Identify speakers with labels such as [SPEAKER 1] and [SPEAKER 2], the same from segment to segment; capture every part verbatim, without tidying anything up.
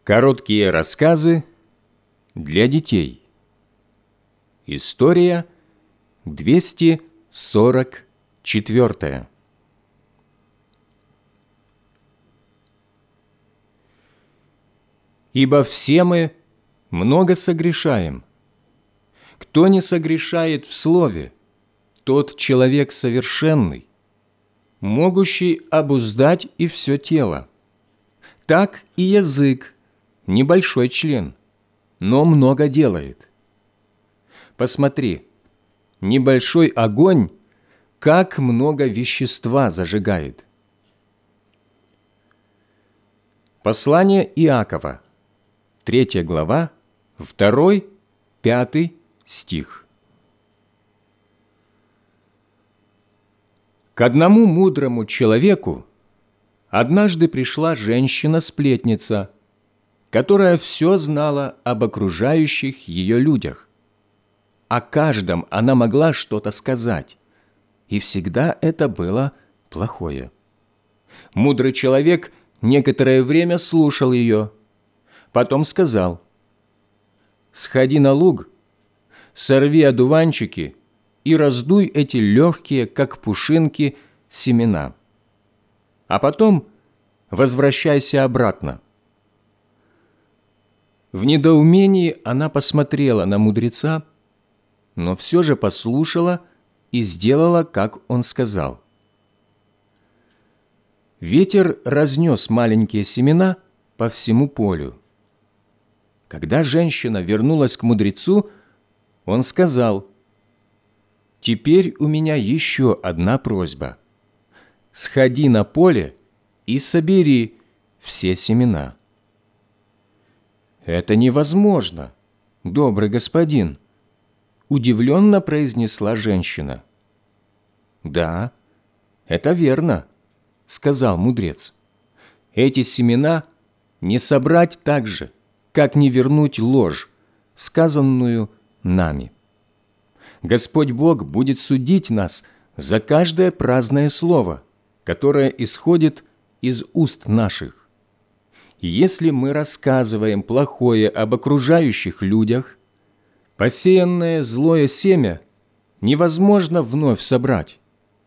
[SPEAKER 1] Короткие рассказы для детей. История двести сорок четвёртая. Ибо все мы много согрешаем. Кто не согрешает в слове, тот человек совершенный, могущий обуздать и все тело. Так и язык – небольшой член, но много делает. Посмотри, небольшой огонь, как много вещества зажигает. Послание Иакова, третья глава, второй, пятый стих. К одному мудрому человеку однажды пришла женщина-сплетница, которая все знала об окружающих ее людях. О каждом она могла что-то сказать, и всегда это было плохое. Мудрый человек некоторое время слушал ее, потом сказал: «Сходи на луг, сорви одуванчики и раздуй эти легкие, как пушинки, семена, а потом возвращайся обратно». В недоумении она посмотрела на мудреца, но все же послушала и сделала, как он сказал. Ветер разнес маленькие семена по всему полю. Когда женщина вернулась к мудрецу, он сказал: «Теперь у меня еще одна просьба. Сходи на поле и собери все семена». «Это невозможно, добрый господин», – удивленно произнесла женщина. «Да, это верно», – сказал мудрец. «Эти семена не собрать так же, как не вернуть ложь, сказанную нами. Господь Бог будет судить нас за каждое праздное слово, которое исходит из уст наших. И если мы рассказываем плохое об окружающих людях, посеянное злое семя невозможно вновь собрать».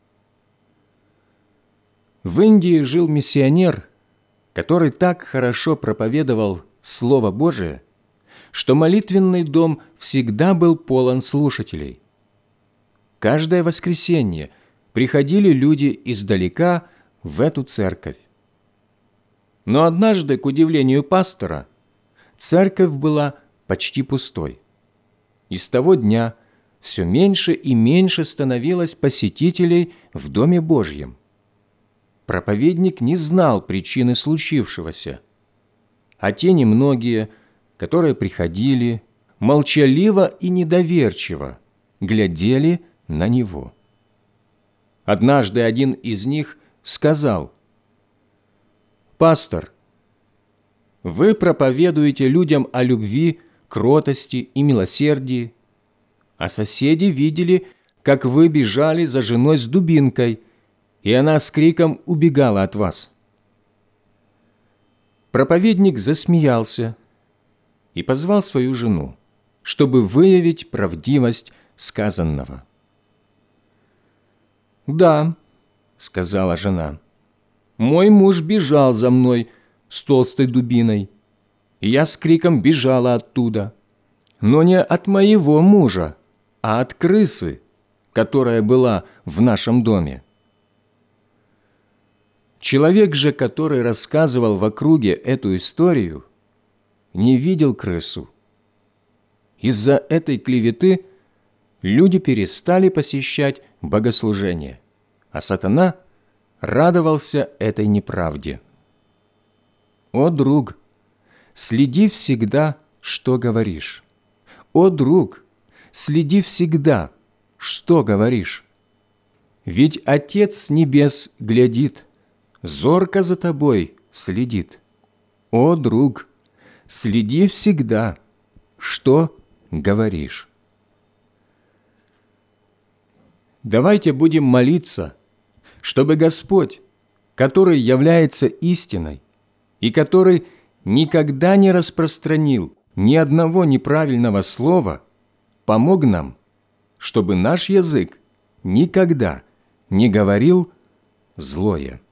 [SPEAKER 1] В Индии жил миссионер, который так хорошо проповедовал Слово Божие, что молитвенный дом всегда был полон слушателей. Каждое воскресенье приходили люди издалека в эту церковь. Но однажды, к удивлению пастора, церковь была почти пустой. И с того дня все меньше и меньше становилось посетителей в Доме Божьем. Проповедник не знал причины случившегося, а те немногие, которые приходили, молчаливо и недоверчиво глядели на него. Однажды один из них сказал: «Пастор, вы проповедуете людям о любви, кротости и милосердии, а соседи видели, как вы бежали за женой с дубинкой, и она с криком убегала от вас». Проповедник засмеялся и позвал свою жену, чтобы выявить правдивость сказанного. «Да», — сказала жена, — «мой муж бежал за мной с толстой дубиной, и я с криком бежала оттуда, но не от моего мужа, а от крысы, которая была в нашем доме». Человек же, который рассказывал в округе эту историю, не видел крысу. Из-за этой клеветы люди перестали посещать богослужения, а сатана радовался этой неправде. О, друг, следи всегда, что говоришь. О, друг, следи всегда, что говоришь. Ведь Отец с небес глядит, зорко за тобой следит. О, друг, следи всегда, что говоришь. Давайте будем молиться, чтобы Господь, который является истиной и который никогда не распространил ни одного неправильного слова, помог нам, чтобы наш язык никогда не говорил злое.